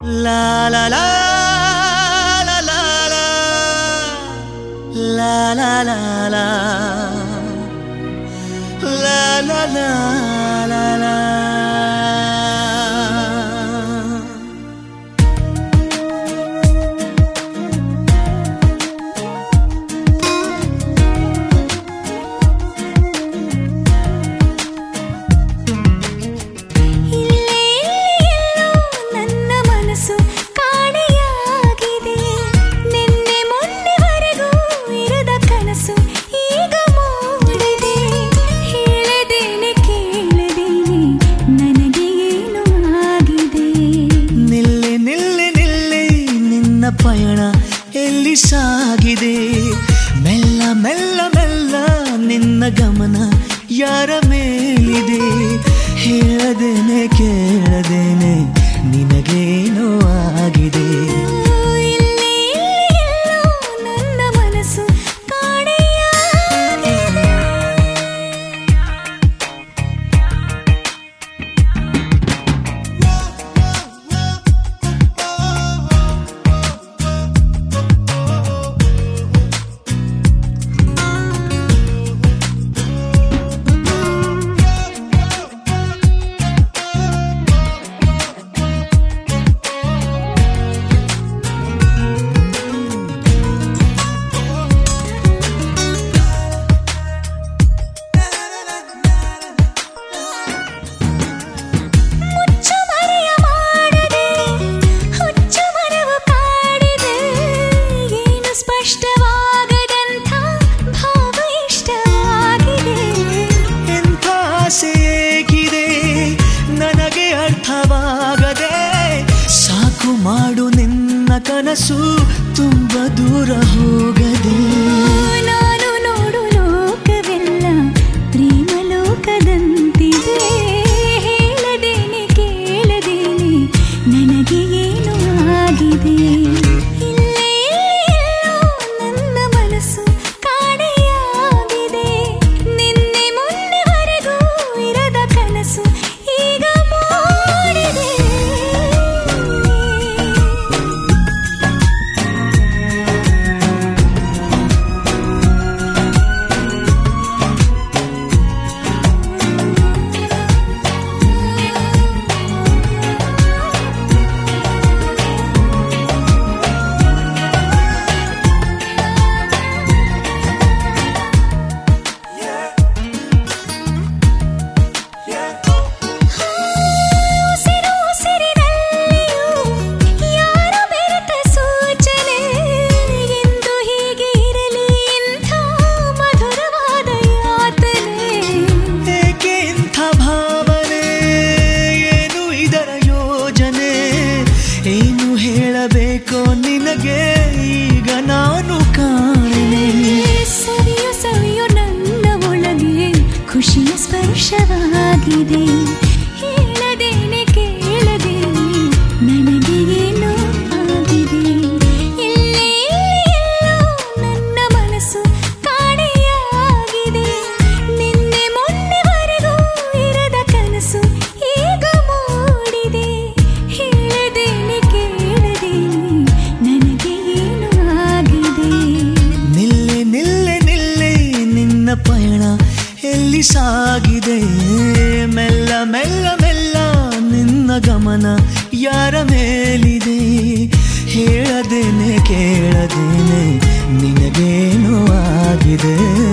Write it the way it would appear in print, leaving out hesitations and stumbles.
La la la la la la la la la la la la la la. ಪಯಣ ಎಲ್ಲಿ ಸಾಗಿದೆ ಮೆಲ್ಲ ಮೆಲ್ಲ ಮೆಲ್ಲ ನಿನ್ನ ಗಮನ ಯಾರ ಮೇಲಿದೆ ಹೇಳದೇನೆ ಕೇಳದೇನೆ ನಿನಗೇನೋ ಆಗಿದೆ ನನ್ನ ಮನಸ್ಸು ನನಗೆ ಅರ್ಥವಾಗದೆ ಸಾಕು ಮಾಡು ನಿನ್ನ ಕನಸು ತುಂಬ ದೂರ ಹೋಗದೆ ನಾನು ನೋಡು ಲೋಕವೆಲ್ಲ ಪ್ರೇಮ ಲೋಕದಂತಿದೆ ಹೇಳದೇನೆ ಕೇಳದೇನೆ ನನಗೆ ಏನು ಆಗಿದೆ ನನ್ನ ಮನಸ್ಸು ಕಾಣೆಯಾಗಿದೆ ನಿನ್ನೆ ಮೊನ್ನೆವರೆಗೂ ಇರದ ಕನಸು ಈಗ ಮೂಡಿದೆ ಏನು ಹೇಳಬೇಕೋ ನಿನಗೆ ಈಗ ನಾನು ಕಾಣೆ ಸವಿಯೋ ಸವಿಯೋ ನನ್ನ ಒಳಗೆ ಖುಷಿಯ ಸ್ಪರ್ಶವಾಗಿದೆ ಹೇಳದೇನೆ ಕೇಳದೇನೆ ನನಗೆ ಏನೋ ಆಗಿದೆ ಎಲ್ಲೋ ನನ್ನ ಮನಸ್ಸು ಕಾಣೆಯಾಗಿದೆ ನಿನ್ನೆ ಮೊನ್ನೆವರೆಗೂ ಇರದ ಕನಸು ಈಗ ಮೂಡಿದೆ ಹೇಳದೇನೆ ಕೇಳದೇನೆ ನನಗೆ ಏನು ಆಗಿದೆ ನಿಲ್ಲೆ ನಿಲ್ಲೆ ನಿಲ್ಲೆ ನಿನ್ನ ಪಯಣ ಎಲ್ಲಿ ಸಾಗಿದೆ ಮೆಲ್ಲ ಮೆಲ್ಲ ಮೆಲ್ಲ ನಿನ್ನ ಗಮನ ಯಾರ ಮೇಲಿದೆ ಹೇಳದೇನೆ ಕೇಳದೇನೆ ನಿನಗೇನೋ ಆಗಿದೆ.